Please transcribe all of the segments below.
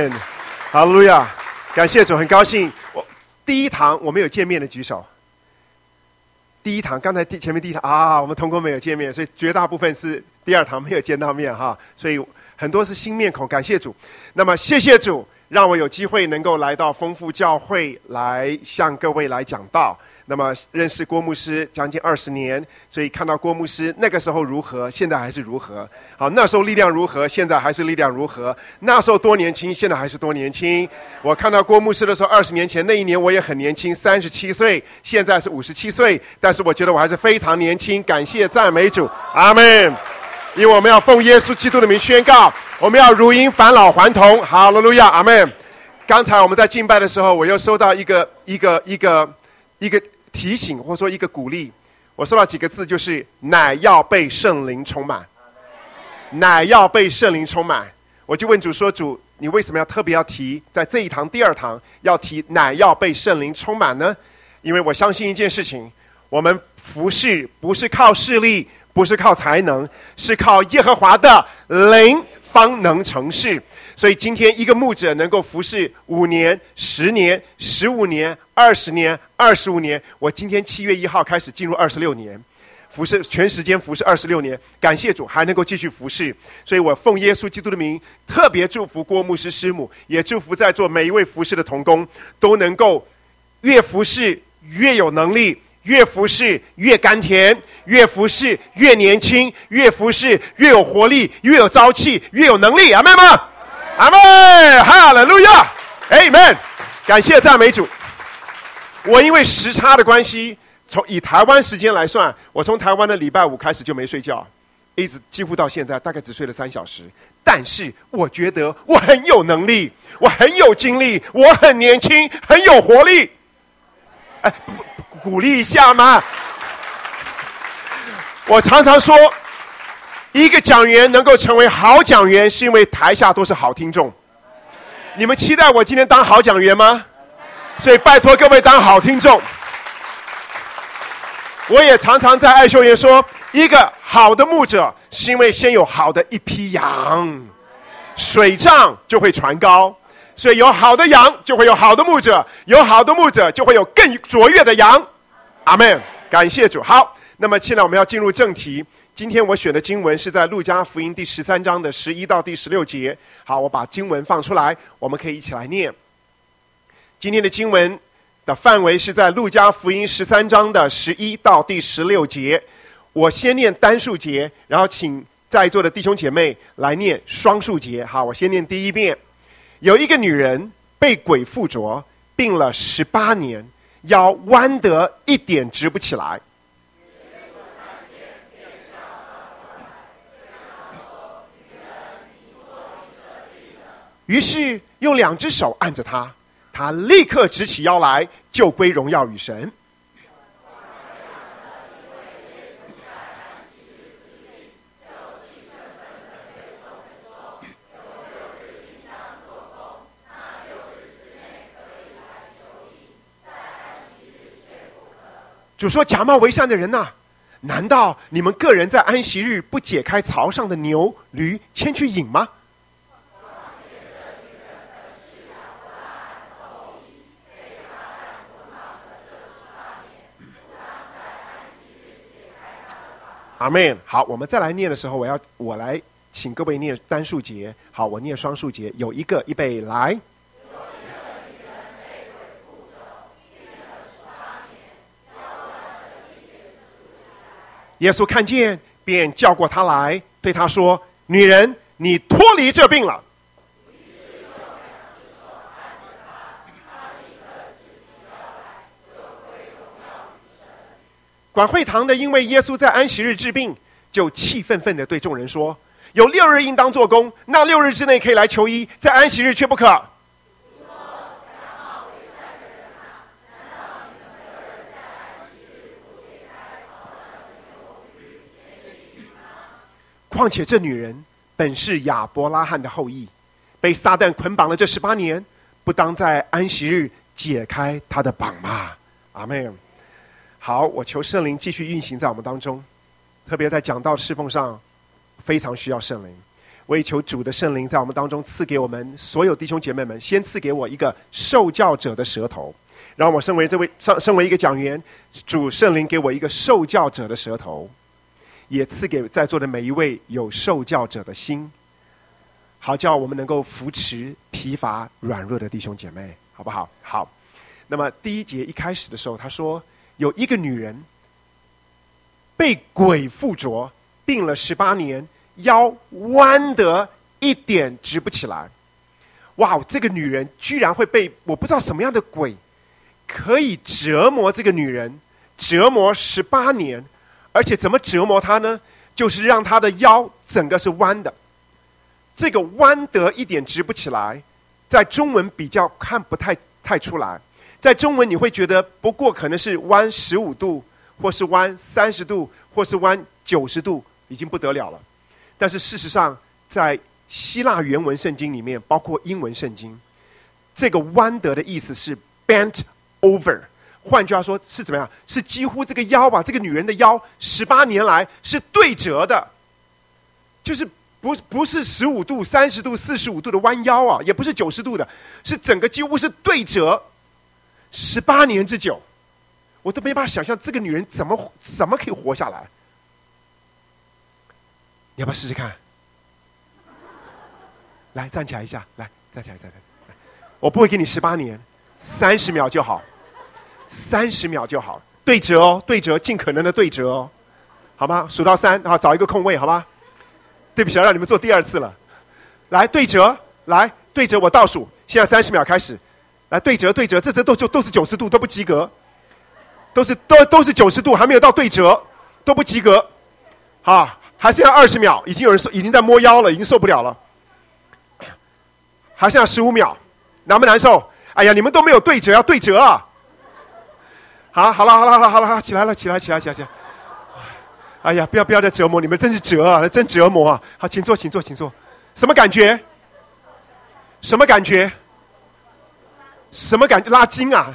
们，哈利路亚！感谢主，很高兴。第一堂我们有见面的举手。第一堂，刚才前面第一堂啊，我们同工没有见面，所以绝大部分是第二堂没有见到面哈，所以很多是新面孔，感谢主。那么谢谢主，让我有机会能够来到丰富教会来向各位来讲道。那么认识郭牧师将近20年，所以看到郭牧师那个时候如何，现在还是如何。好，那时候力量如何，现在还是力量如何。那时候多年轻，现在还是多年轻。我看到郭牧师的时候，20年前那一年我也很年轻，37岁，现在是57岁，但是我觉得我还是非常年轻。感谢赞美主，阿们。因为我们要奉耶稣基督的名宣告，我们要如鹰返老还童，哈利路亚，阿们。刚才我们在敬拜的时候，我又收到一个提醒，或者说一个鼓励。我收到几个字，就是乃要被圣灵充满，乃要被圣灵充满。我就问主说，主，你为什么要特别要提在这一堂第二堂要提乃要被圣灵充满呢？因为我相信一件事情，我们服事不是靠势力，不是靠才能，是靠耶和华的灵方能成事。所以今天一个牧者能够服侍5年、10年、15年、20年、25年，我今天7月1号开始进入26年，服侍全时间服侍26年，感谢主还能够继续服侍。所以我奉耶稣基督的名特别祝福郭牧师师母，也祝福在座每一位服侍的同工，都能够越服侍越有能力，越服侍越甘甜，越服侍越年轻，越服侍越有活力，越有朝气，越有能力。阿们吗？阿们，哈利路亚，阿们。感谢赞美主。我因为时差的关系，以台湾时间来算，我从台湾的礼拜5开始就没睡觉，一直几乎到现在大概只睡了3小时。但是我觉得我很有能力，我很有精力，我很年轻，很有活力。鼓励一下嘛。我常常说，一个讲员能够成为好讲员，是因为台下都是好听众。你们期待我今天当好讲员吗？所以拜托各位当好听众。我也常常在爱修园说，一个好的牧者是因为先有好的一批羊，水涨就会船高，所以有好的羊就会有好的牧者，有好的牧者就会有更卓越的羊。阿们，感谢主。好，那么现在我们要进入正题。今天我选的经文是在路加福音第13章的11到第16节。好，我把经文放出来，我们可以一起来念。今天的经文的范围是在路加福音13章的11到第16节。我先念单数节，然后请在座的弟兄姐妹来念双数节。好，我先念第一遍。有一个女人被鬼附着，病了18年，腰弯得一点直不起来。于是用2只手按着他，他立刻直起腰来，就归荣耀与神。主说，假冒为善的人呐，难道你们个人在安息日不解开槽上的牛驴牵去饮吗？阿们。好，我们再来念的时候，我来请各位念单数节。好，我念双数节。有一个，预备，来。耶稣看见，便叫过他来，对他说：“女人，你脱离这病了。”管会堂的因为耶稣在安息日治病，就气愤愤地对众人说：“有6日应当做工，那6日之内可以来求医，在安息日却不可。”况且这女人本是亚伯拉罕的后裔，被撒旦捆绑了这18年，不当在安息日解开她的绑吗？阿们。好，我求圣灵继续运行在我们当中，特别在讲道侍奉上非常需要圣灵。 我也求主的圣灵在我们当中赐给我们所有弟兄姐妹们，先赐给我一个受教者的舌头，让我身为一个讲员，主圣灵给我一个受教者的舌头，也赐给在座的每一位有受教者的心，好叫我们能够扶持疲乏软弱的弟兄姐妹，好不好？好。那么第一节一开始的时候，他说有一个女人被鬼附着，病了18年，腰弯得一点直不起来。哇，这个女人居然会被我不知道什么样的鬼可以折磨这个女人，折磨18年，而且怎么折磨她呢？就是让她的腰整个是弯的。这个弯得一点直不起来，在中文比较看不太出来。在中文你会觉得不过可能是弯15度，或是弯30度，或是弯90度，已经不得了了。但是事实上，在希腊原文圣经里面，包括英文圣经，这个弯得的意思是 bent over， 换句话说是怎么样？是几乎这个腰吧，这个女人的腰18年来是对折的，就是不是15度、30度、45度的弯腰啊，也不是90度的，是整个几乎是对折18年之久。我都没办法想象这个女人怎么可以活下来。你要不要试试看？来，站起来一下，来，站起来，我不会给你18年，30秒就好，30秒就好，对折哦，对折，尽可能的对折哦，好吗？数到3，好，找一个空位，好吗？对不起，让你们做第2次了。来，对折，来对折，我倒数，现在30秒开始。来，对折，这都是90度，都不及格，都是90度，还没有到对折，都不及格。好，还剩下20秒，已经在摸腰了，已经受不了了。还剩下15秒，难不难受？哎呀，你们都没有对折，要对折啊！好了，起来了。哎呀，不要再折磨你们，真是折啊，真折磨啊！好，请坐。什么感觉？拉筋啊！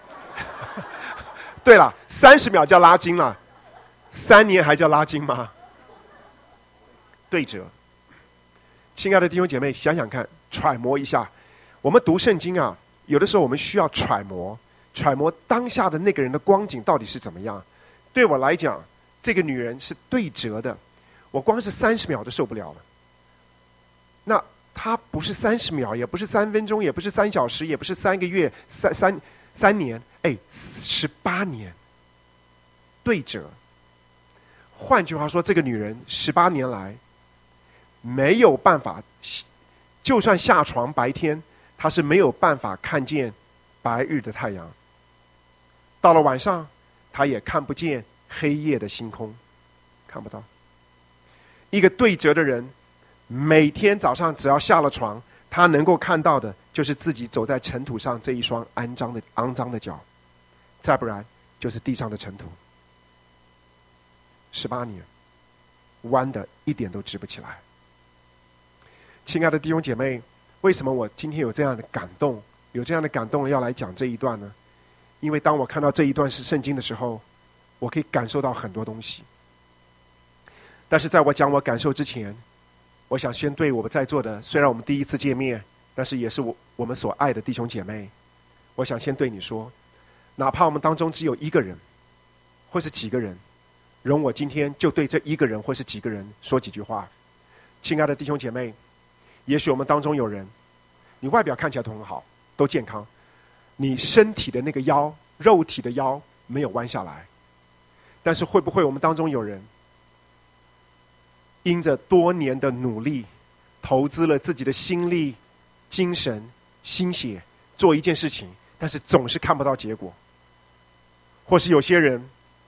对了，30秒叫拉筋了，3年还叫拉筋吗？对折。亲爱的弟兄姐妹，想想看，揣摩一下。我们读圣经啊，有的时候我们需要揣摩当下的那个人的光景到底是怎么样。对我来讲，这个女人是对折的，我光是30秒都受不了了。那她不是30秒，也不是3分钟，也不是3小时，也不是3个月，三年，18年对折。换句话说，这个女人18年来没有办法，就算下床白天，她是没有办法看见白日的太阳。到了晚上，她也看不见黑夜的星空，看不到。一个对折的人，每天早上只要下了床，他能够看到的就是自己走在尘土上这一双肮脏的脚，再不然就是地上的尘土。18年，弯的一点都直不起来。亲爱的弟兄姐妹，为什么我今天有这样的感动，要来讲这一段呢？因为当我看到这一段是圣经的时候，我可以感受到很多东西。但是在我讲我感受之前，我想先对我们在座的，虽然我们第一次见面，但是也是我们所爱的弟兄姐妹，我想先对你说，哪怕我们当中只有一个人或是几个人，容我今天就对这一个人或是几个人说几句话。亲爱的弟兄姐妹，也许我们当中有人，你外表看起来都很好，都健康，你身体的那个腰，肉体的腰没有弯下来。但是会不会我们当中有人因着多年的努力，投资了自己的心力、精神、心血做一件事情，但是总是看不到结果？或是有些人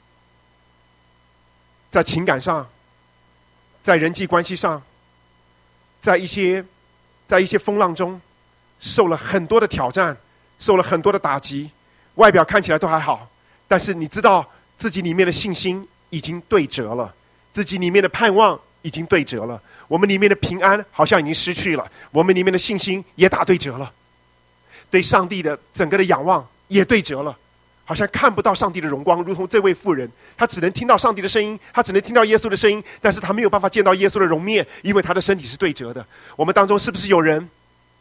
在情感上，在人际关系上，在一些风浪中受了很多的挑战，受了很多的打击，外表看起来都还好，但是你知道自己里面的信心已经对折了，自己里面的盼望已经对折了，我们里面的平安好像已经失去了，我们里面的信心也打对折了，对上帝的整个的仰望也对折了， 好像看不到上帝的荣光，如同这位妇人，她只能听到上帝的声音，她只能听到耶稣的声音，但是她没有办法见到耶稣的容面，因为她的身体是对折的。我们当中是不是有人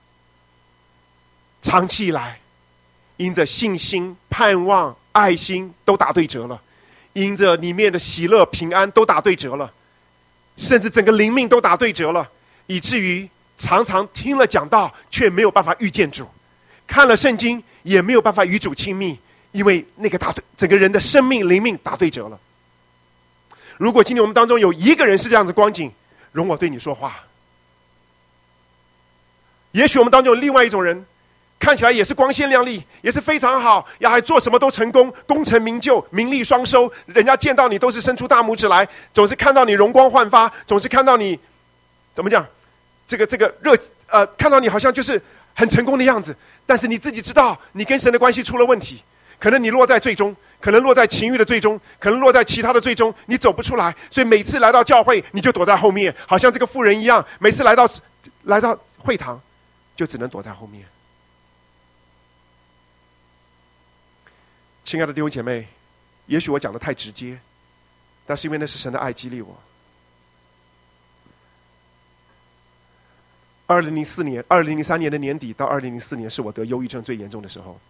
长期以来因着信心、盼望、爱心都打对折了，因着里面的喜乐、平安都打对折了，甚至整个灵命都打对折了，以至于常常听了讲道却没有办法遇见主，看了圣经也没有办法与主亲密，因为那个整个人的生命灵命打对折了。如果今天我们当中有一个人是这样子光景，容我对你说话。也许我们当中有另外一种人，看起来也是光鲜亮丽，也是非常好，也还做什么都成功，功成名就，名利双收，人家见到你都是伸出大拇指来，总是看到你容光焕发，总是看到你怎么讲，这个看到你好像就是很成功的样子，但是你自己知道你跟神的关系出了问题，可能你落在最终，可能落在情欲的最终，可能落在其他的最终，你走不出来，所以每次来到教会你就躲在后面，好像这个妇人一样，每次来到会堂就只能躲在后面。亲爱的弟兄姐妹，也许我讲的太直接，但是因为那是神的爱激励我。2003年的年底到2004年是我得忧郁症最严重的时候。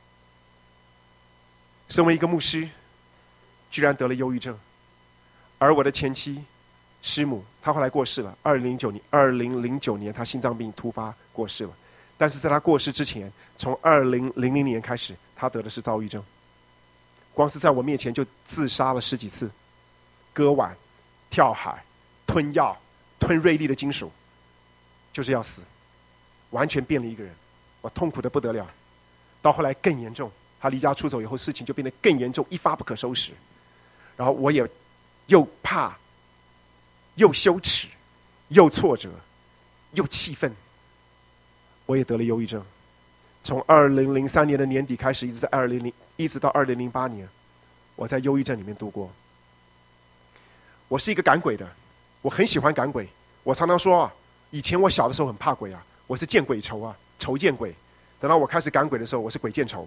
身为一个牧师，居然得了忧郁症，而我的前妻师母，她后来过世了。2009年她心脏病突发过世了，但是在她过世之前，从2000年开始，她得的是躁郁症。光是在我面前就自杀了10几次，割腕、跳海、吞药、吞锐利的金属，就是要死，完全变了一个人，我痛苦的不得了。到后来更严重，他离家出走以后，事情就变得更严重，一发不可收拾。然后我也又怕、又羞耻、又挫折、又气愤，我也得了忧郁症。从2003年的年底开始，一直到2008年，我在忧郁症里面度过。我是一个赶鬼的，我很喜欢赶鬼。我常常说啊，以前我小的时候很怕鬼啊，我是见鬼愁啊，愁见鬼。等到我开始赶鬼的时候，我是鬼见愁。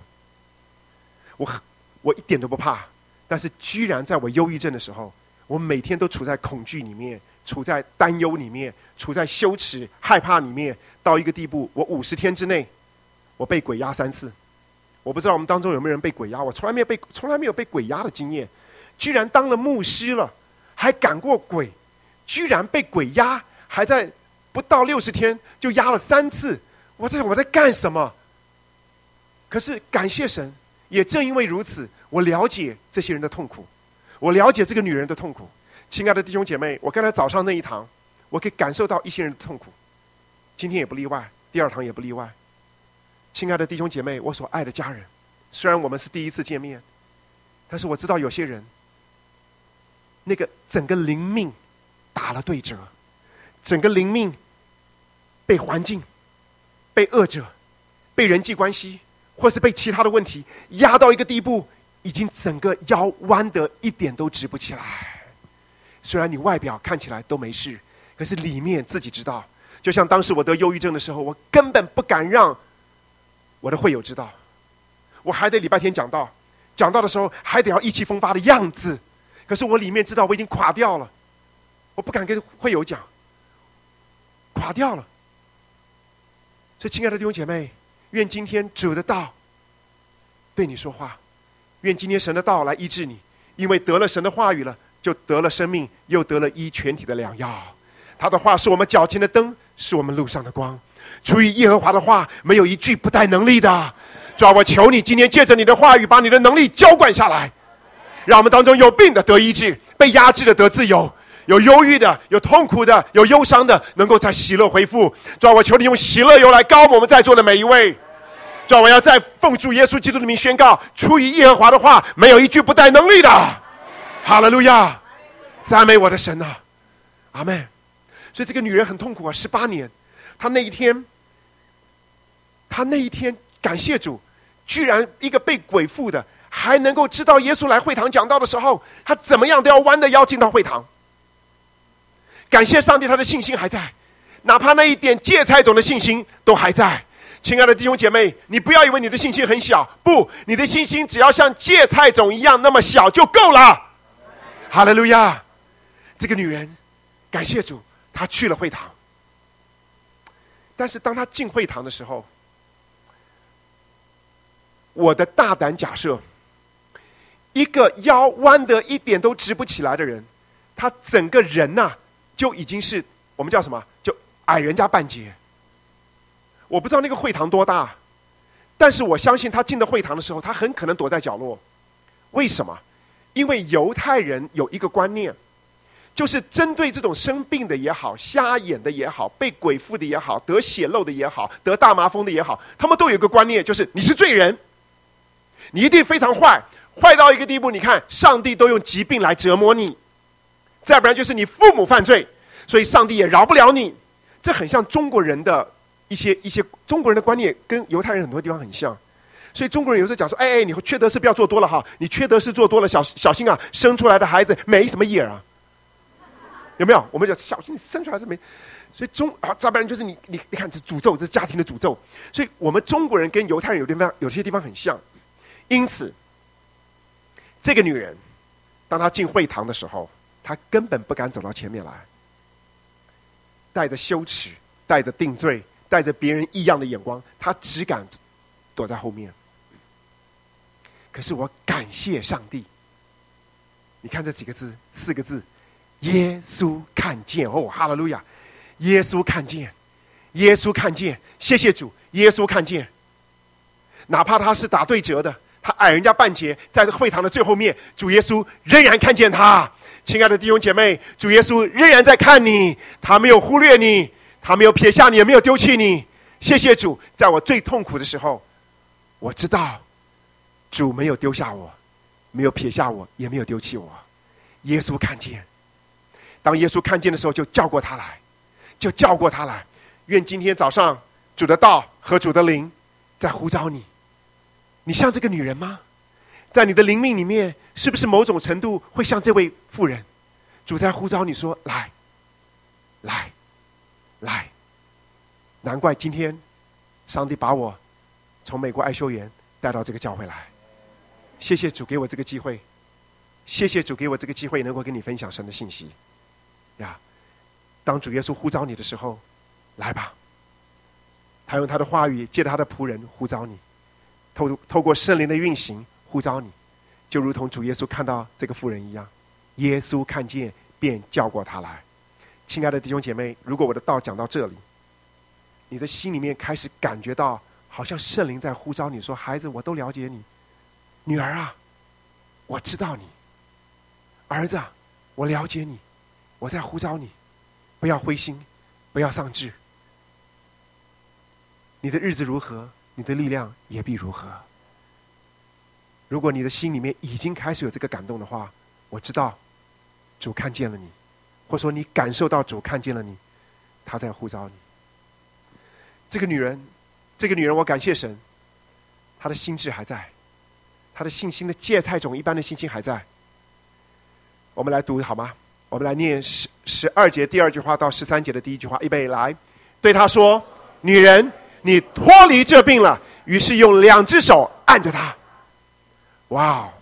我一点都不怕，但是居然在我忧郁症的时候，我每天都处在恐惧里面，处在担忧里面，处在羞耻、害怕里面，到一个地步，我50天之内，我被鬼压3次。我不知道我们当中有没有人被鬼压，我从来没有被鬼压的经验。居然当了牧师了，还赶过鬼，居然被鬼压，还在不到60天就压了3次。我在干什么？可是感谢神，也正因为如此，我了解这些人的痛苦，我了解这个女人的痛苦。亲爱的弟兄姐妹，我刚才早上那一堂，我可以感受到一些人的痛苦，今天也不例外，第2堂也不例外。亲爱的弟兄姐妹，我所爱的家人，虽然我们是第一次见面，但是我知道有些人那个整个灵命打了对折，整个灵命被环境、被恶者、被人际关系，或是被其他的问题压到一个地步，已经整个腰弯得一点都直不起来。虽然你外表看起来都没事，可是里面自己知道。就像当时我得忧郁症的时候，我根本不敢让我的会友知道，我还得礼拜天讲道的时候还得要意气风发的样子，可是我里面知道我已经垮掉了，我不敢跟会友讲，垮掉了。所以亲爱的弟兄姐妹，愿今天主的道对你说话，愿今天神的道来医治你，因为得了神的话语了，就得了生命，又得了医全体的良药。他的话是我们脚前的灯，是我们路上的光。出于耶和华的话，没有一句不带能力的。主啊，我求你今天借着你的话语，把你的能力浇灌下来，让我们当中有病的得医治，被压制的得自由，有忧郁的，有痛苦的，有忧伤的，能够在喜乐恢复。主啊，我求你用喜乐油来膏抹我们在座的每一位。主啊，我要在奉主耶稣基督的名宣告，出于耶和华的话，没有一句不带能力的。哈利路亚，赞美我的神啊，阿们。所以这个女人很痛苦啊，18年。她那一天感谢主，居然一个被鬼附的还能够知道耶稣来会堂讲道的时候，她怎么样都要弯着腰进到会堂。感谢上帝，她的信心还在，哪怕那一点芥菜种的信心都还在。 亲爱的弟兄姐妹，你不要以为你的信心很小，不，你的信心只要像芥菜种一样那么小就够了。哈利路亚！这个女人，感谢主，她去了会堂。但是当她进会堂的时候，我的大胆假设，一个腰弯得一点都直不起来的人，他整个人呐、就已经是我们叫什么？就矮人家半截。我不知道那个会堂多大，但是我相信他进到会堂的时候，他很可能躲在角落。为什么？因为犹太人有一个观念，就是针对这种生病的也好，瞎眼的也好，被鬼附的也好，得血漏的也好，得大麻风的也好，他们都有一个观念，就是你是罪人，你一定非常坏，坏到一个地步，你看上帝都用疾病来折磨你，再不然就是你父母犯罪，所以上帝也饶不了你。这很像中国人的一些中国人的观念，跟犹太人很多地方很像。所以中国人有时候讲说，哎，你缺德事不要做多了哈，你缺德事做多了，小心啊，生出来的孩子没什么眼啊，有没有？我们就小心你生出来是没。所以再不然就是你看这诅咒，这是家庭的诅咒。所以我们中国人跟犹太人有些地方很像。因此，这个女人，当她进会堂的时候，她根本不敢走到前面来，带着羞耻，带着定罪，带着别人异样的眼光，她只敢躲在后面。可是我感谢上帝，你看这几个字，4个字，耶稣看见。哦，哈利路亚！耶稣看见，耶稣看见，谢谢主，耶稣看见。哪怕他是打对折的，他矮人家半截，在会堂的最后面，主耶稣仍然看见他。亲爱的弟兄姐妹，主耶稣仍然在看你，他没有忽略你，他没有撇下你，也没有丢弃你。谢谢主，在我最痛苦的时候，我知道主没有丢下我，没有撇下我，也没有丢弃我。耶稣看见，当耶稣看见的时候，就叫过他来，就叫过他来。愿今天早上主的道和主的灵在呼召你。你像这个女人吗？在你的灵命里面，是不是某种程度会像这位妇人？主在呼召你说，来来来。难怪今天上帝把我从美国爱修园带到这个教会来。谢谢主给我这个机会，谢谢主给我这个机会能够跟你分享神的信息呀。当主耶稣呼召你的时候，来吧。他用他的话语，借着他的仆人呼召你，透过圣灵的运行呼召你，就如同主耶稣看到这个妇人一样。耶稣看见便叫过他来。亲爱的弟兄姐妹，如果我的道讲到这里，你的心里面开始感觉到好像圣灵在呼召你说，孩子，我都了解你，女儿啊，我知道你，儿子啊，我了解你，我在呼召你，不要灰心，不要丧志。你的日子如何，你的力量也必如何。如果你的心里面已经开始有这个感动的话，我知道主看见了你，或者说你感受到主看见了你，他在呼召你。这个女人，我感谢神，她的心智还在，她的信心的芥菜种一般的信心还在。我们来读好吗？我们来念12节第2句话到13节的第1句话，预备来。对她说，女人，你脱离这病了。于是用2只手按着她。哇哦！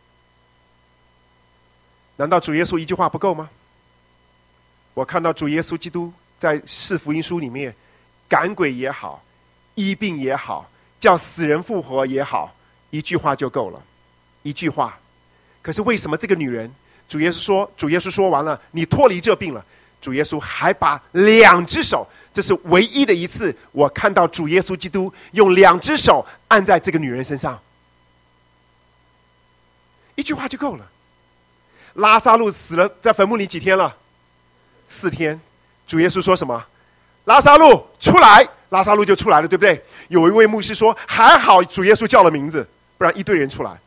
难道主耶稣一句话不够吗？我看到主耶稣基督在4福音书里面，赶鬼也好，医病也好，叫死人复活也好，一句话就够了，一句话。可是为什么这个女人，主耶稣说完了，你脱离这病了，主耶稣还把2只手，这是唯一的一次我看到主耶稣基督用2只手按在这个女人身上，一句话就够了。拉撒路死了，在坟墓里几天了？4天。主耶稣说什么？拉撒路出来，拉撒路就出来了，对不对？有一位牧师说，还好主耶稣叫了名字，不然一堆人出来。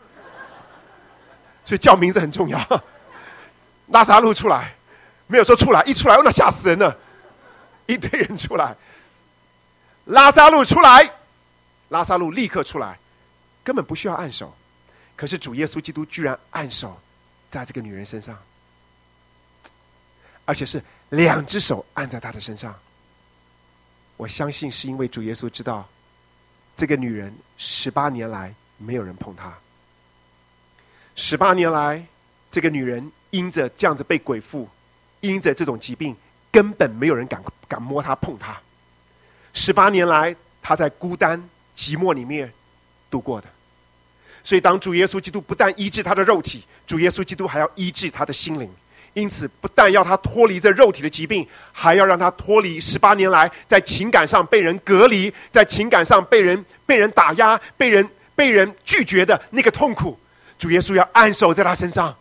所以叫名字很重要。拉撒路出来，没有说出来，一出来那吓死人了，一堆人出来。拉撒路出来，拉撒路立刻出来，根本不需要按手。可是主耶稣基督居然按手在这个女人身上，而且是2只手按在她的身上。 我相信是因为主耶稣知道，这个女人18年来没有人碰她。18年来，这个女人因着这样子被鬼附，因着这种疾病，根本没有人敢摸她碰她。18年来，她在孤单寂寞里面度过的。所以当主耶稣基督不但医治她的肉体，主耶稣基督还要医治她的心灵。因此不但要她脱离这肉体的疾病，还要让她脱离18年来在情感上被人隔离，在情感上被人打压，被人拒绝的那个痛苦。主耶稣要按手在她身上。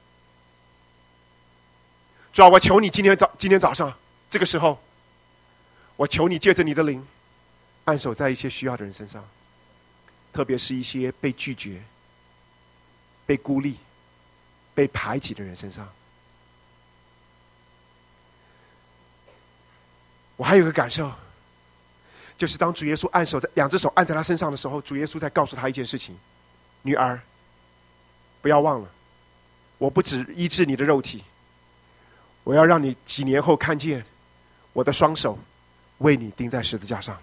主啊，我求你今天早上这个时候，我求你借着你的灵按手在一些需要的人身上，特别是一些被拒绝、被孤立、被排挤的人身上。我还有个感受，就是当主耶稣按手在两只手按在他身上的时候，主耶稣在告诉他一件事情：女儿，不要忘了，我不只医治你的肉体，我要让你几年后看见我的双手为你钉在十字架上。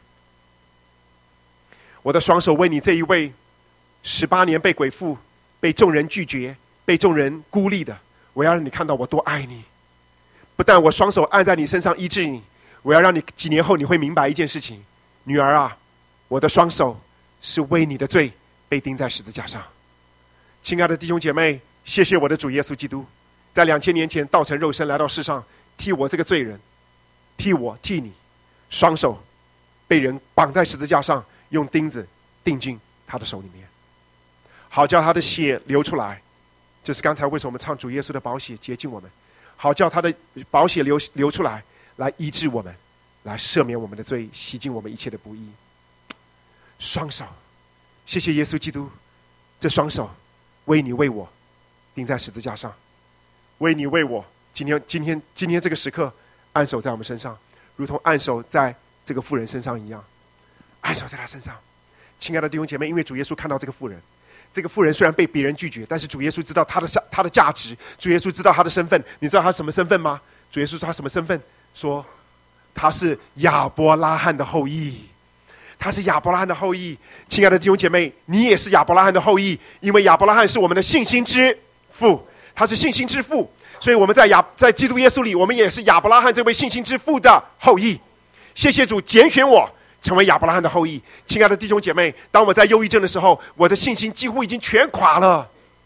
我的双手为你这一位18年被鬼附、被众人拒绝、被众人孤立的，我要让你看到我多爱你。不但我双手按在你身上医治你，我要让你几年后你会明白一件事情：女儿啊，我的双手是为你的罪被钉在十字架上。亲爱的弟兄姐妹，谢谢我的主耶稣基督，在2000年前道成肉身来到世上，替我这个罪人，替你，双手被人绑在十字架上，用钉子钉进他的手里面，好叫他的血流出来。这是刚才为什么我们唱主耶稣的宝血洁净我们，好叫他的宝血流出来，来医治我们，来赦免我们的罪，洗净我们一切的不义。双手，谢谢耶稣基督，这双手为你为我钉在十字架上，为你为我今天这个时刻按手在我们身上，如同按手在这个妇人身上一样，按手在她身上。亲爱的弟兄姐妹，因为主耶稣看到这个妇人，这个妇人虽然被别人拒绝，但是主耶稣知道她的价值，主耶稣知道她的身份。你知道她什么身份吗？主耶稣说她什么身份？说她是亚伯拉罕的后裔。他是亚伯拉罕的后裔。亲爱的弟兄姐妹，你也是亚伯拉罕的后裔，因为亚伯拉罕是我们的信心之父，他是信心之父，所以我们在基督耶稣里，我们也是亚伯拉罕这位信心之父的后裔。谢谢主拣选我成为亚伯拉罕的后裔。亲爱的弟兄姐妹，当我在忧郁症的时候，我的信心几乎已经全垮了。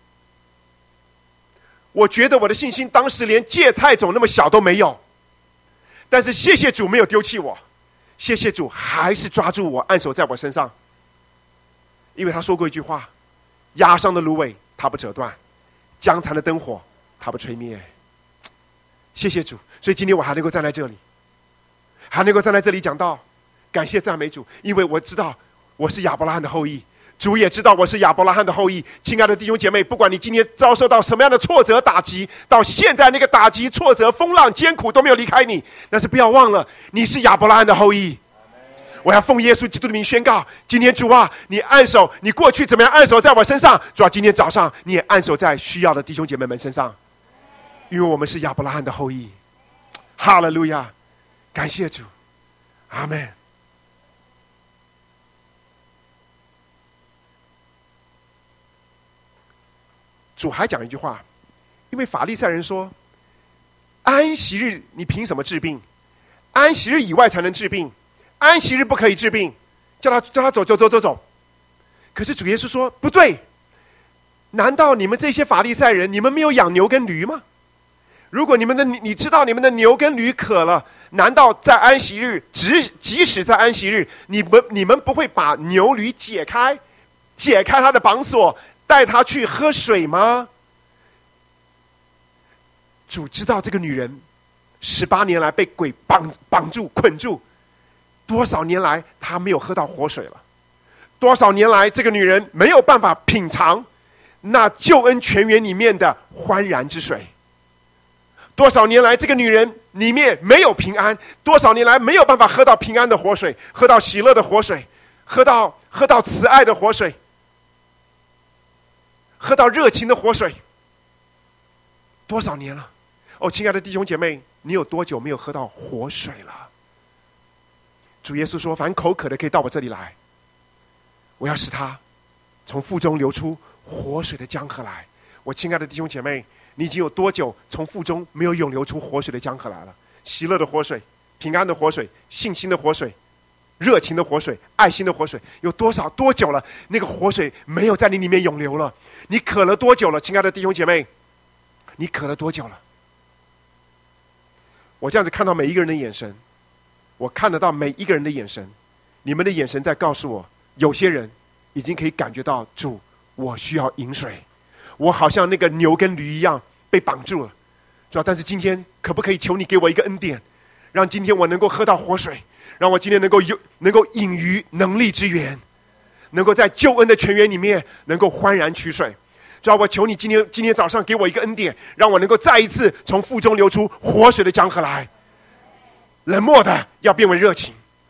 我觉得我的信心当时连芥菜种那么小都没有，但是谢谢主没有丢弃我，谢谢主还是抓住我，按手在我身上。因为他说过一句话：压伤的芦苇他不折断，将残的灯火他不吹灭。谢谢主，所以今天我还能够站在这里，还能够站在这里讲道，感谢赞美主。因为我知道我是亚伯拉罕的后裔，主也知道我是亚伯拉罕的后裔。亲爱的弟兄姐妹，不管你今天遭受到什么样的挫折打击，到现在那个打击挫折风浪艰苦都没有离开你，但是不要忘了你是亚伯拉罕的后裔。我要奉耶稣基督的名宣告，今天主啊，你按手，你过去怎么样按手在我身上，主啊，今天早上你也按手在需要的弟兄姐妹们身上，因为我们是亚伯拉罕的后裔。哈利路亚，感谢主，阿们。主还讲一句话，因为法利赛人说，安息日你凭什么治病？安息日以外才能治病，安息日不可以治病，叫他走。可是主耶稣说不对，难道你们这些法利赛人，你们没有养牛跟驴吗？如果你知道你们的牛跟驴渴了，难道在安息日，即使在安息日，你们不会把牛驴解开它的绑索，带他去喝水吗？主知道这个女人18年来被鬼绑住捆住，多少年来她没有喝到活水了，多少年来这个女人没有办法品尝那救恩泉源里面的欢然之水，多少年来这个女人里面没有平安，多少年来没有办法喝到平安的活水，喝到喜乐的活水，喝到慈爱的活水，喝到热情的活水，多少年了？哦，亲爱的弟兄姐妹，你有多久没有喝到活水了？ 主耶稣说：凡口渴的可以到我这里来，我要使他从腹中流出活水的江河来。我亲爱的弟兄姐妹，你已经有多久从腹中没有涌流出活水的江河来了？喜乐的活水，平安的活水，信心的活水，热情的活水，爱心的活水，有多久了？那个活水没有在你里面涌流了？你渴了多久了，亲爱的弟兄姐妹？你渴了多久了？我这样子看到每一个人的眼神，我看得到每一个人的眼神，你们的眼神在告诉我，有些人已经可以感觉到，主，我需要饮水，我好像那个牛跟驴一样被绑住了，主要但是今天可不可以求你给我一个恩典，让今天我能够喝到活水，让我今天能够饮于能力之源，能够在救恩的泉源里面能够欢然取水。主要我求你今天早上给我一个恩典，让我能够再一次从腹中流出活水的江河来。冷漠的要变为热情，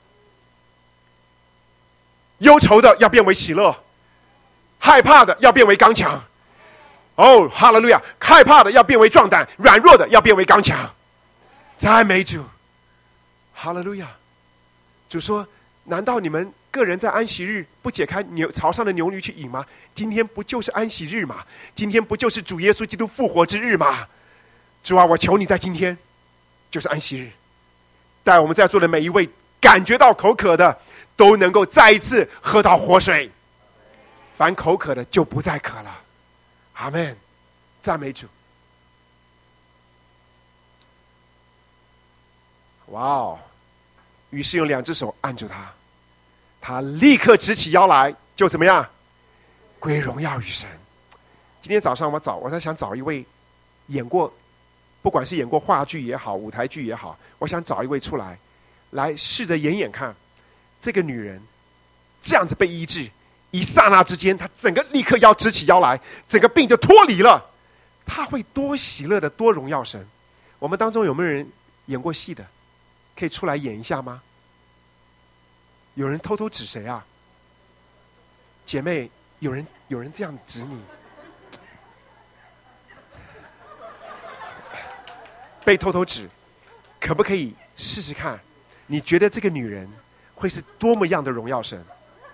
忧愁的要变为喜乐，害怕的要变为刚强。哦，哈利路亚！害怕的要变为壮胆，软弱的要变为刚强。赞美主，哈利路亚！主说：难道你们个人在安息日不解开槽上的牛驴去饮吗？今天不就是安息日吗？今天不就是主耶稣基督复活之日吗？主啊，我求你在今天就是安息日，带我们在座的每一位感觉到口渴的都能够再一次喝到活水，凡口渴的就不再渴了。阿们，赞美主。哇哦！于是用2只手按住他，他立刻直起腰来，就怎么样？归荣耀与神。今天早上我在想找一位演过，不管是演过话剧也好，舞台剧也好，我想找一位出来试着演看，这个女人这样子被医治，一刹那之间，她整个立刻要直起腰来，整个病就脱离了，她会多喜乐的，多荣耀神。我们当中有没有人演过戏的？可以出来演一下吗？有人偷偷指谁啊？姐妹，有人这样子指你，被偷偷指，可不可以试试看？你觉得这个女人会是多么样的荣耀神？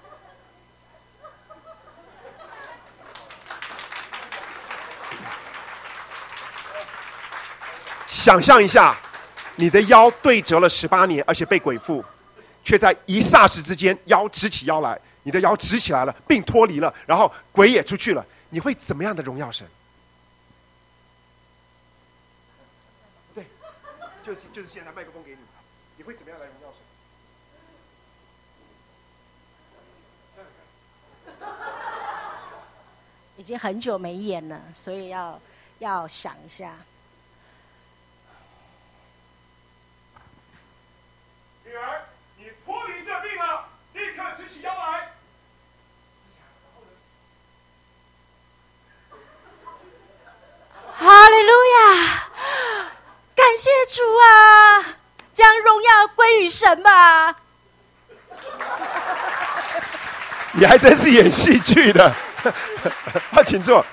想象一下，你的腰对折了18年，而且被鬼附，却在一霎时之间腰直起腰来，你的腰直起来了，并脱离了，然后鬼也出去了，你会怎么样的荣耀神？对，就是现在麦克风给你，你会怎么样来荣耀神？ 已经很久没演了，所以要想一下。 女儿，你脱离这病了，立刻直起腰来。 哈利路亚！感谢主啊，将荣耀归于神吧。 你还真是演戏剧的。请坐。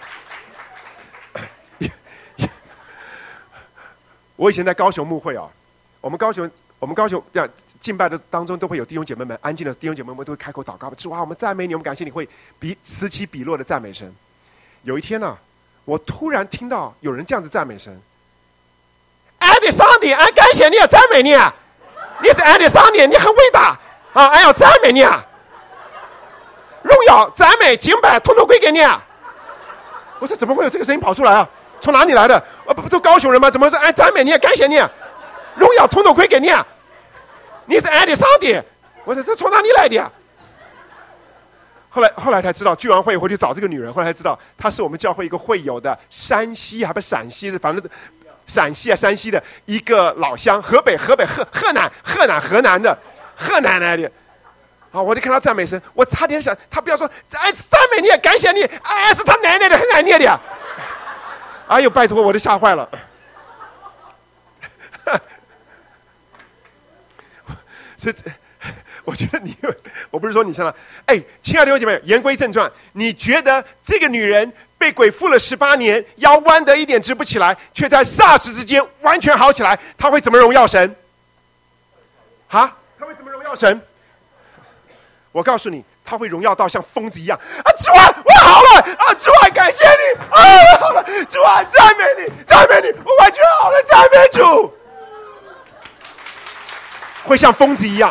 我以前在高雄牧会啊，我们高雄这样敬拜的当中都会有弟兄姐妹们，安静的弟兄姐妹们都会开口祷告，主啊，我们赞美你，我们感谢你，会此起彼落的赞美神。有一天呢，我突然听到有人这样子赞美神：爱的上帝，俺感谢你，赞美你，你是爱的上帝，你很伟大啊，俺要赞美你，荣耀、赞美、敬拜，统统归给你。我说怎么会有这个声音跑出来啊？从哪里来的？不都高雄人吗？怎么说？哎，赞美你，感谢你，荣耀统统归给你，你是爱的上帝。我说这从哪里来的？后来才知道，聚完会回去找这个女人，后来才知道她是我们教会一个会友的山西还不陕西，反正陕西啊山西的一个老乡，河南的河南来的。啊！我就看他赞美神，我差点想他不要说哎赞美你，感谢你，哎是他奶奶的很爱你的。哎呦，拜托，我都吓坏了。所以我觉得我不是说你像他，哎，亲爱的弟兄姐妹，言归正传，你觉得这个女人被鬼附了18年，腰弯得一点直不起来，却在霎时之间完全好起来，她会怎么荣耀神？啊？她会怎么荣耀？ 耀神。我告诉你，他会荣耀到像疯子一样啊！主啊，我好了啊！主啊，感谢你啊！我好了，主啊，赞美你，赞美你，我完全好了，赞美主。会像疯子一样。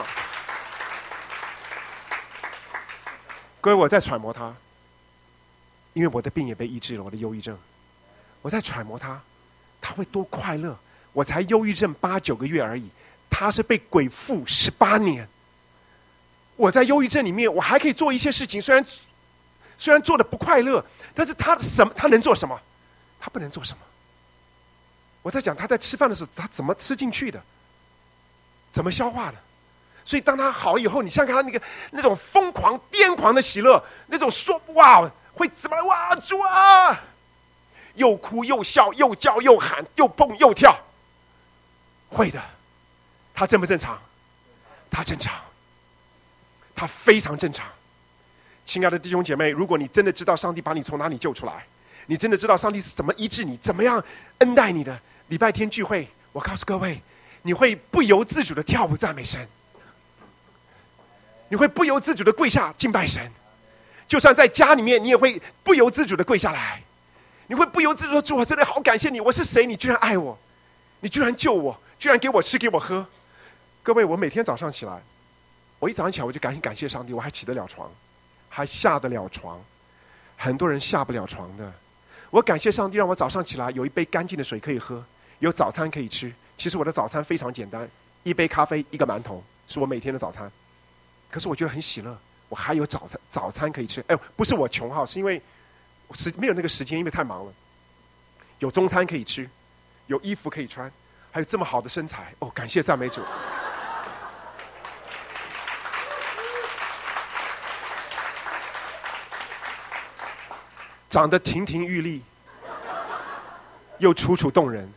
各位，我在揣摩他，因为我的病也被医治了，我的忧郁症。我在揣摩他，他会多快乐。我才忧郁症8、9个月而已，他是被鬼附18年。我在忧郁症里面，我还可以做一些事情，虽然做的不快乐，但是他能做什么？他不能做什么。我在讲他在吃饭的时候，他怎么吃进去的，怎么消化的。所以当他好以后，你想想看他那种疯狂癫狂的喜乐，那种说哇会怎么哇主啊，又哭又笑又叫又喊又蹦又跳，会的。他正不正常？他正常。他非常正常。亲爱的弟兄姐妹，如果你真的知道上帝把你从哪里救出来，你真的知道上帝是怎么医治你，怎么样恩待你的，礼拜天聚会，我告诉各位，你会不由自主的跳舞赞美神，你会不由自主的跪下敬拜神，就算在家里面，你也会不由自主的跪下来，你会不由自主说：“主，我真的好感谢你，我是谁？你居然爱我，你居然救我，居然给我吃给我喝。”各位，我每天早上起来，我一早上起来我就赶紧感谢上帝，我还起得了床，还下得了床。很多人下不了床的。我感谢上帝让我早上起来有一杯干净的水可以喝，有早餐可以吃。其实我的早餐非常简单，一杯咖啡，一个馒头，是我每天的早餐。可是我觉得很喜乐，我还有早餐可以吃。不是我穷哈，是因为没有那个时间，因为太忙了。有中餐可以吃，有衣服可以穿，还有这么好的身材。感谢赞美主。长得亭亭玉立，又楚楚动人。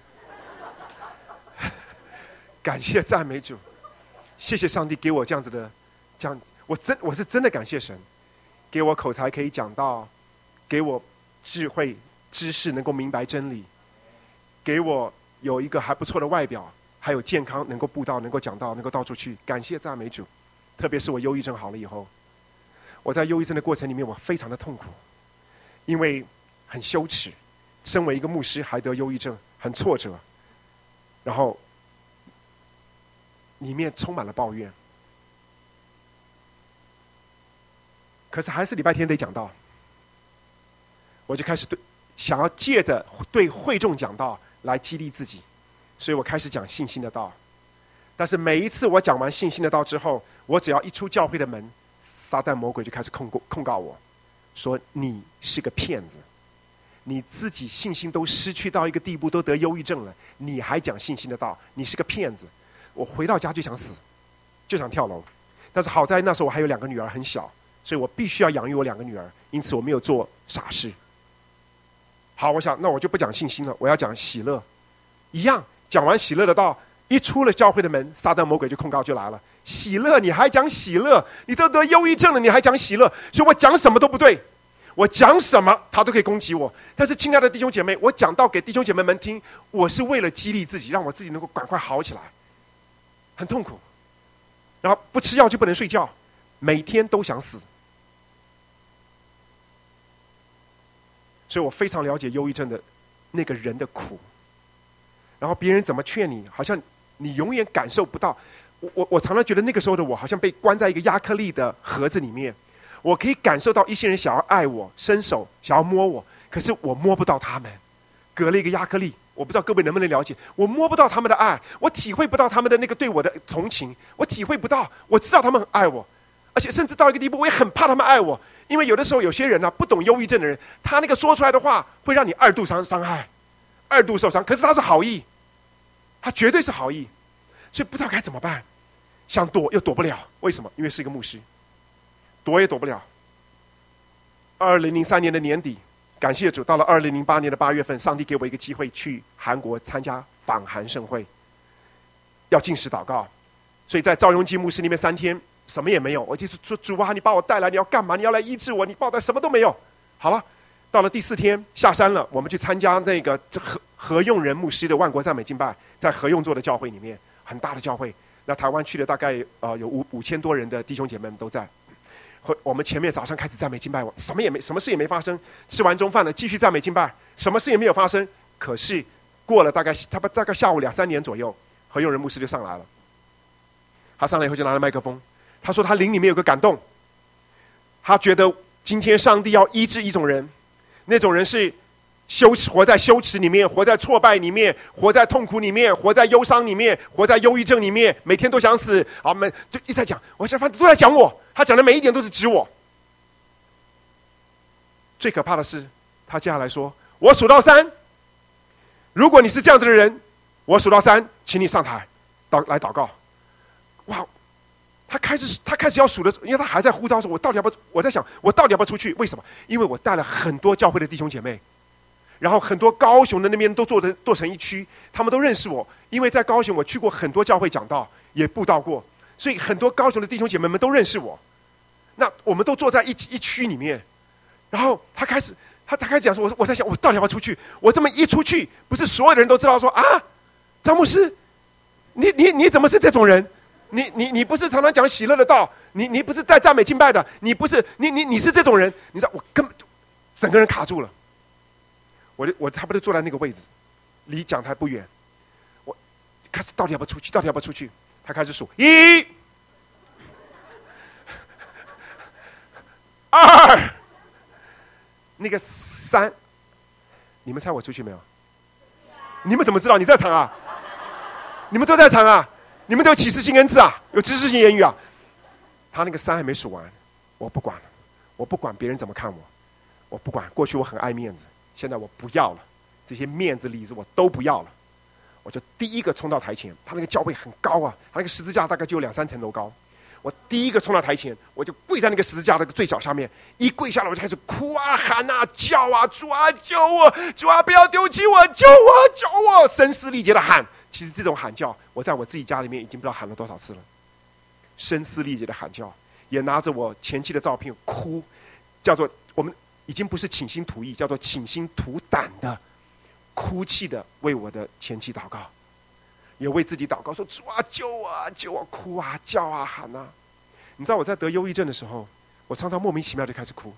感谢赞美主，谢谢上帝给我这样子的，我是真的感谢神，给我口才可以讲道，给我智慧知识能够明白真理，给我有一个还不错的外表，还有健康能够布道，能够讲道，能够到处去。感谢赞美主，特别是我忧郁症好了以后，我在忧郁症的过程里面，我非常的痛苦。因为很羞耻，身为一个牧师还得忧郁症，很挫折，然后里面充满了抱怨。可是还是礼拜天得讲道，我就开始想要借着对会众讲道来激励自己，所以我开始讲信心的道。但是每一次我讲完信心的道之后，我只要一出教会的门，撒旦魔鬼就开始控告我，说你是个骗子，你自己信心都失去到一个地步，都得忧郁症了，你还讲信心的道，你是个骗子。我回到家就想死，就想跳楼。但是好在那时候我还有2个女儿很小，所以我必须要养育我2个女儿，因此我没有做傻事。好，我想那我就不讲信心了，我要讲喜乐。一样讲完喜乐的道，一出了教会的门，撒旦魔鬼就控告就来了。喜乐，你还讲喜乐？你都得忧郁症了，你还讲喜乐？所以我讲什么都不对，我讲什么他都可以攻击我。但是亲爱的弟兄姐妹，我讲道给弟兄姐妹们听，我是为了激励自己，让我自己能够赶快好起来。很痛苦，然后不吃药就不能睡觉，每天都想死。所以我非常了解忧郁症的那个人的苦，然后别人怎么劝你，好像你永远感受不到。我常常觉得那个时候的我好像被关在一个亚克力的盒子里面，我可以感受到一些人想要爱我，伸手想要摸我，可是我摸不到他们，隔了一个亚克力。我不知道各位能不能了解，我摸不到他们的爱，我体会不到他们的那个对我的同情，我体会不到。我知道他们很爱我，而且甚至到一个地步，我也很怕他们爱我，因为有的时候有些人呢，不懂忧郁症的人，他那个说出来的话会让你2度伤害，2度受伤，可是他是好意，他绝对是好意，所以不知道该怎么办，想躲又躲不了。为什么？因为是一个牧师，躲也躲不了。2003年的年底，感谢主，到了2008年的8月份，上帝给我一个机会去韩国参加访韩盛会，要禁食祷告。所以在赵永基牧师那边3天什么也没有，我就说主啊，你把我带来，你要干嘛？你要来医治我，你把我带什么都没有。好了，到了第4天下山了，我们去参加那个何用仁牧师的万国赞美敬拜，在何用做的教会里面，很大的教会。 那台湾去的大概有5000多人的弟兄姐妹们都在。我们前面早上开始赞美敬拜，什么事也没发生。吃完中饭了，继续赞美敬拜，什么事也没有发生。可是过了大概下午2-3点左右，何永仁牧师就上来了。他上来以后就拿了麦克风，他说他灵里面有个感动，他觉得今天上帝要医治一种人，那种人是活在羞耻里面，活在挫败里面，活在痛苦里面，活在忧伤里面，活在忧郁症里面，每天都想死。我们就一直在讲，我想发现都在讲我，他讲的每一点都是指我。最可怕的是，他接下来说：“我数到3，如果你是这样子的人，我数到3，请你上台来祷告。”哇！他开始要数的，因为他还在呼召说：“我在想，我到底要不要出去？为什么？因为我带了很多教会的弟兄姐妹。”然后很多高雄的那边都做成一区，他们都认识我，因为在高雄我去过很多教会讲道，也布道过，所以很多高雄的弟兄姐妹们都认识我。那我们都坐在一区里面，然后他开始讲说，我在想我到底要不要出去？我这么一出去，不是所有的人都知道说啊，张牧师，你怎么是这种人？你不是常常讲喜乐的道，你不是带赞美敬拜的，你不是你是这种人，你知道我根本整个人卡住了。我差不多坐在那个位置，离讲台不远。我开始到底要不要出去？到底要不要出去？他开始数1、2，那个3，你们猜我出去没有？你们怎么知道？你在场啊？你们都在场啊？你们都有启示性恩赐啊？有知识性言语啊？他那个3还没数完，我不管了，我不管别人怎么看我，我不管。过去我很爱面子。现在我不要了，这些面子里子我都不要了，我就第一个冲到台前。他那个教会很高啊，他那个十字架大概就有2-3层楼高。我第一个冲到台前，我就跪在那个十字架的最小下面，一跪下来我就开始哭啊、喊啊、叫啊，主啊救我，主啊不要丢弃我，救我救我，声嘶力竭的喊。其实这种喊叫，我在我自己家里面已经不知道喊了多少次了，声嘶力竭的喊叫，也拿着我前妻的照片哭，叫做我们。已经不是倾心吐意，叫做倾心吐胆的哭泣的为我的前妻祷告，也为自己祷告，说主啊救我啊救我，哭啊叫啊喊啊。你知道我在得忧郁症的时候，我常常莫名其妙就开始哭。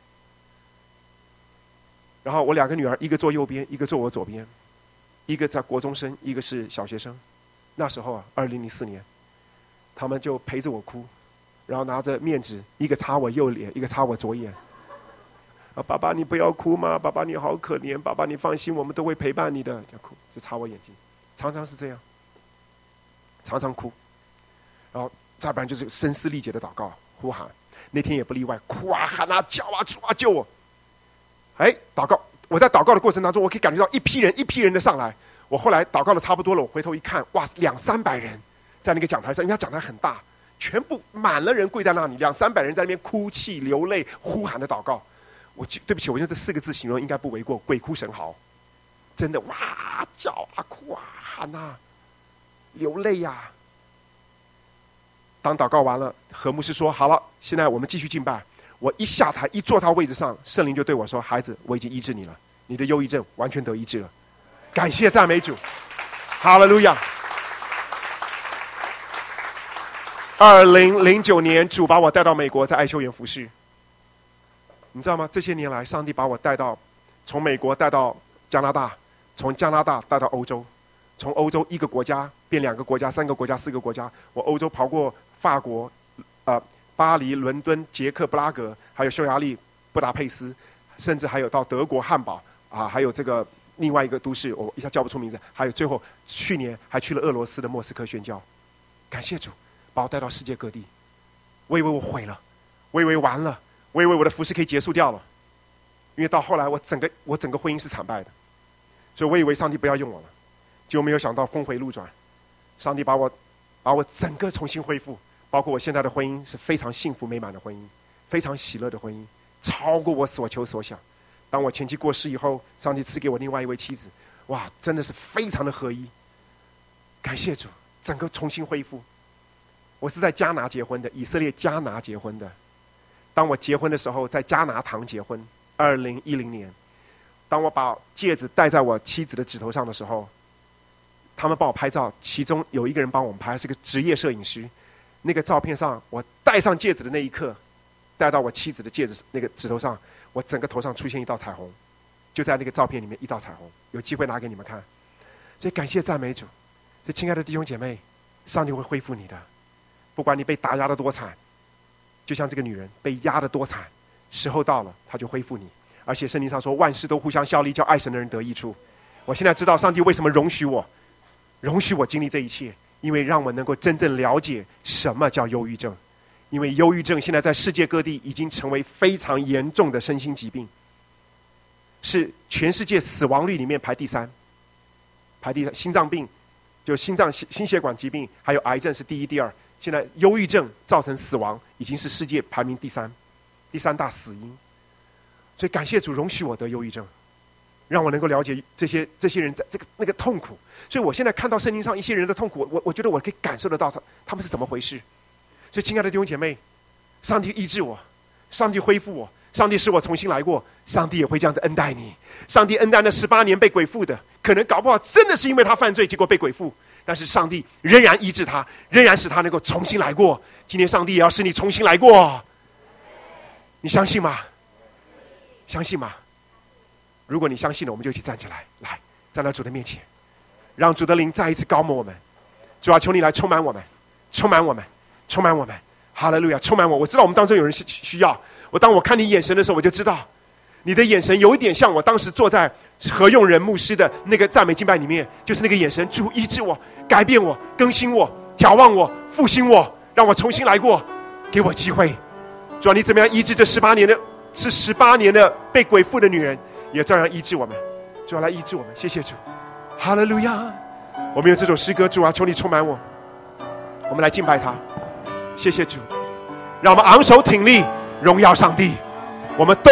然后我2个女儿，一个坐右边，一个坐我左边，一个在国中生，一个是小学生。那时候啊，2004年，他们就陪着我哭，然后拿着面纸，一个擦我右脸，一个擦我左眼。爸爸你不要哭嘛，爸爸你好可怜，爸爸你放心，我们都会陪伴你的。就哭，就擦我眼睛，常常是这样，常常哭，然后再不然就是声嘶力竭的祷告呼喊，那天也不例外，哭啊喊啊叫啊，主啊救我。祷告，我在祷告的过程当中，我可以感觉到一批人的上来。我后来祷告的差不多了，我回头一看，哇，200-300人在那个讲台上，因为他讲台很大，全部满了人跪在那里，200-300人在那边哭泣流泪呼喊的祷告。对不起，我用这4个字形容应该不为过，鬼哭神嚎，真的哇叫啊哭啊喊啊流泪啊。当祷告完了，何牧师说好了，现在我们继续敬拜。我一下台一坐到位置上，圣灵就对我说，孩子，我已经医治你了，你的忧郁症完全得医治了。感谢赞美主，哈利路亚。2009年主把我带到美国，在爱修园服侍。你知道吗？这些年来，上帝把我从美国带到加拿大，从加拿大带到欧洲，从欧洲1个国家变2个国家、3个国家、4个国家。我欧洲跑过法国、巴黎、伦敦、捷克、布拉格，还有匈牙利、布达佩斯，甚至还有到德国汉堡啊，还有这个另外一个都市，我一下叫不出名字。还有最后去年还去了俄罗斯的莫斯科宣教。感谢主，把我带到世界各地。我以为我毁了，我以为完了。我以为我的服事可以结束掉了，因为到后来我整个婚姻是惨败的，所以我以为上帝不要用我了，结果没有想到峰回路转，上帝把我整个重新恢复，包括我现在的婚姻是非常幸福美满的婚姻，非常喜乐的婚姻，超过我所求所想。当我前妻过世以后，上帝赐给我另外一位妻子，哇，真的是非常的合一。感谢主，整个重新恢复。我是在迦拿结婚的，以色列迦拿结婚的。当我结婚的时候，在迦拿堂结婚，2010年。当我把戒指戴在我妻子的指头上的时候， 他们帮我拍照，其中有一个人帮我们拍，是个职业摄影师。那个照片上，我戴上戒指的那一刻，戴到我妻子的戒指那个指头上，我整个头上出现一道彩虹，就在那个照片里面一道彩虹，有机会拿给你们看。所以感谢赞美主。所以亲爱的弟兄姐妹，上帝会恢复你的，不管你被打压的多惨，就像这个女人被压得多惨，时候到了，他就恢复你。而且圣经上说，万事都互相效力，叫爱神的人得益处。我现在知道上帝为什么容许我经历这一切，因为让我能够真正了解什么叫忧郁症。因为忧郁症现在在世界各地已经成为非常严重的身心疾病，是全世界死亡率里面排第三。心脏病就心血管疾病还有癌症是第一第二，现在忧郁症造成死亡已经是世界排名第三大死因。所以感谢主容许我得忧郁症，让我能够了解这些人在那个痛苦。所以我现在看到圣经上一些人的痛苦，我觉得我可以感受得到他们是怎么回事。所以亲爱的弟兄姐妹，上帝医治我，上帝恢复我，上帝使我重新来过，上帝也会这样子恩待你。上帝恩待那18年被鬼附的，可能搞不好真的是因为他犯罪结果被鬼附，但是上帝仍然医治他，仍然使他能够重新来过。今天上帝也要使你重新来过，你相信吗？相信吗？如果你相信了，我们就一起站起来，来站到主的面前，让主的灵再一次膏抹我们。主啊，求你来充满我们，充满我们，充满我们。哈利路亚，充满我。我知道我们当中有人需要。当我看你眼神的时候，我就知道你的眼神有一点像我当时坐在何用仁牧师的那个赞美敬拜里面，就是那个眼神。主医治我，改变我，更新我，眺望我，复兴我，让我重新来过，给我机会。主啊，你怎么样医治这18年的被鬼附的女人，也照样医治我们。主啊，来医治我们，谢谢主。哈利路亚。我们有这首诗歌，主啊，求你充满我，我们来敬拜他。谢谢主，让我们昂首挺立，荣耀上帝。我们都